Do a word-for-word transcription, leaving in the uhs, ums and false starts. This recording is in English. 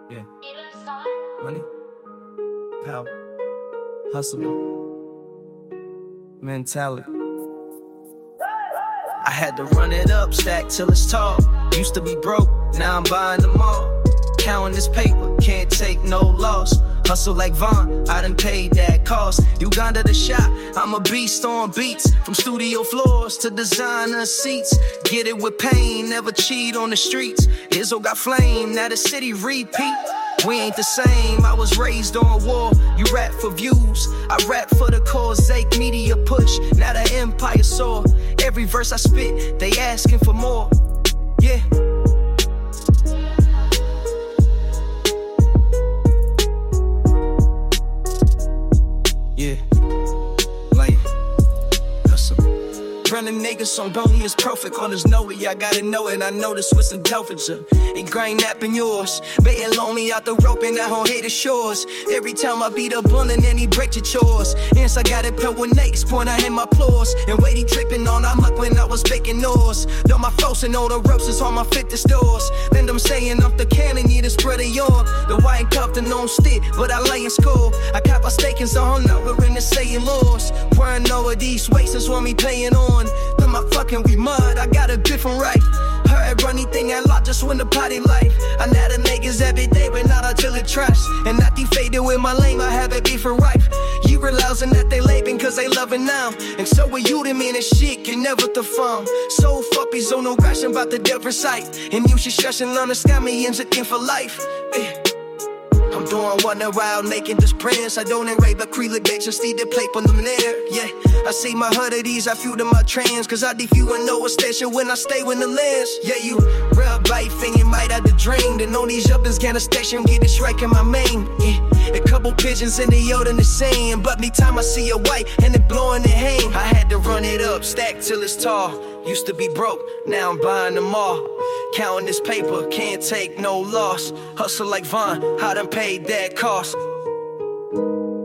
Yeah. Money, power, hustle, mentality. I had to run it up, stack till it's tall. Used to be broke, now I'm buying them all. Counting this paper, can't take no loss. Hustle like Von, I done paid that cost. Uganda the shop, I'm a beast on beats. From studio floors to designer seats. Get it with pain, never cheat on the streets. Izzo got flame, now the city repeat. We ain't the same, I was raised on war. You rap for views, I rap for the cause. Zake media push, now the empire soar. Every verse I spit, they asking for more. Yeah. Yeah, like, hustle. Running niggas on Boney is perfect on his know it. I gotta know it, I know this with some temperature. Ain't grind napping yours. Baiting loan me out the rope and I don't hate the shores. Every time I beat up on and then he break your chores. Hence I got it put with nakes, point I hit my claws. And weighty tripping on, I'm up when I was baking noise. Though my folks and all the ropes is on my fitness stores. Then them saying I'm the cannon, need to spread a yarn. The white cup and on stick, but I lay in school. I cap my stakings on, now we're in the saying laws. Wearing all of these wastes want me playing on. Then my fucking we mud, I got a different right. Heard run anything I lock just win the party life. I know the niggas every day, but not until it trash. And not defaded with my lame, I have it beef for rife. You realizing that they labin' cause they loving now. And so with you, the mean as shit can never perform. So fuppies on no ration about the different sight. And you should shush and learn to scam me and thing for life. Eh. I'm doing one around naked this prince. I don't enrave acrylic bitch and see the plate on them there. Yeah, I see my hood of these, I feel to my trans. Cause I defuse and know a station when I stay with the lens. Yeah, you real life and you might have to drain. Then all these uppers can a station, get it strike in my main. Yeah, a couple pigeons in the yard in the same. But me time I see a white and it blowing the hang. I had to run it up, stack till it's tall. Used to be broke, now I'm buying them all. Counting this paper, can't take no loss. Hustle like Von, I done paid that cost.